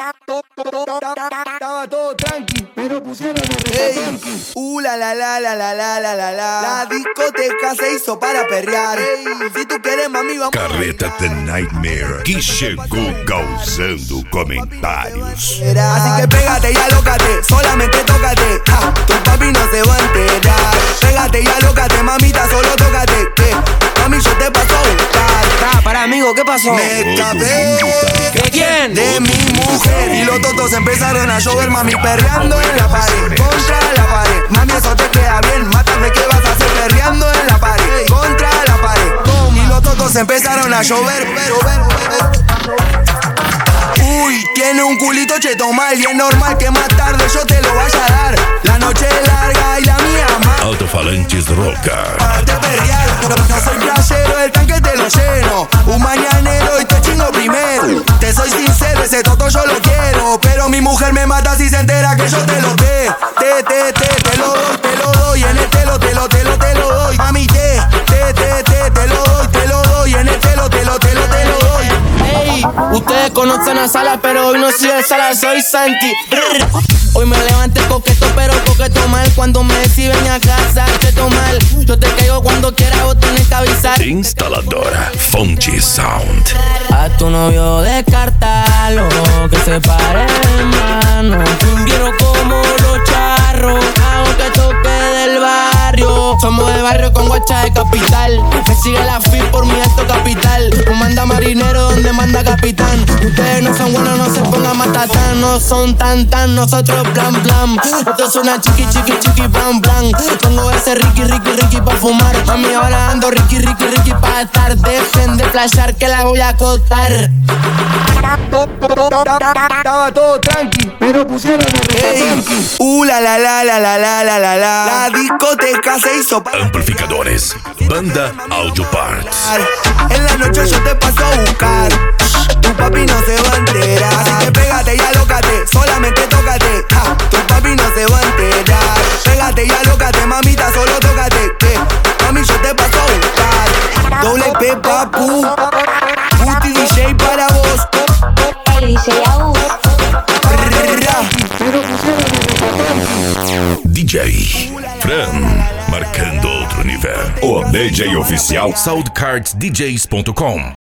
Estaba todo tranqui, Pero pusieron el La discoteca se hizo para perrear. Si tú quieres, mami, vamos. Carreta The Nightmare, que chegou causando comentários. Así que pégate y alócate, solamente tócate. Tu papi no se va a enterar. Pégate y alócate, mamita, solo tócate. Mami, yo te paso a buscar. Para amigo, ¿qué pasó? Me escapé. ¿De quién? De mi mujer. Y los totos empezaron a llover, mami, perreando en la pared. Contra la pared. Mami, eso te queda bien. Mátame, ¿qué vas a hacer perreando en la pared? Contra la pared. Y los totos empezaron a llover. Uy, tiene un culito cheto mal y es normal que más tarde yo te lo vaya a dar. La noche es larga y la mía más. Alto-falantes Roca. Te perrear, no soy playero, el tanque te lo lleno. Un mañanero y te chingo primero. Te soy sincero, ese toto yo lo quiero. Pero mi mujer me mata si se entera que yo te lo te lo doy. En el te lo doy. Mami, te lo doy. En el te lo doy. Ey, ustedes conocen a Sala, pero hoy no soy de Sala, soy Santi. Hoy me levanté coqueto, pero coqueto mal. Cuando me decís ven a casa, cheto mal. Yo te caigo cuando quieras, vos tenés que avisar. Instaladora Fonte Sound. A tu novio descartalo, que se pare mano. Quiero como los charros, hago que toque del barrio. Somos de barrio con guacha de capital. Me sigue la FIP por mi alto capital. No manda marinero donde manda capitán. Ustedes no son buenos, no se pongan matatán. No son tan, nosotros plan. Esto es una chiqui, plan. Pongo ese Ricky pa' fumar. Mami, ahora ando Ricky pa' estar. Dejen de flashear que la voy a acotar. Estaba todo tranqui, Pero pusieron el La discoteca se hizo para Amplificadores. Banda Audio Parts. en la noche yo te paso a buscar. Tu papi no se va a enterar. Así que pégate y alócate, solamente tócate. Tu papi no se va a enterar. Pégate y alócate, mamita, solo tócate. Mami, yo te paso a buscar. Doble P, papu. Puti DJ para vos. El DJ Agus. DJ Fran, marcando outro nível. O DJ oficial soundcardsdjs.com.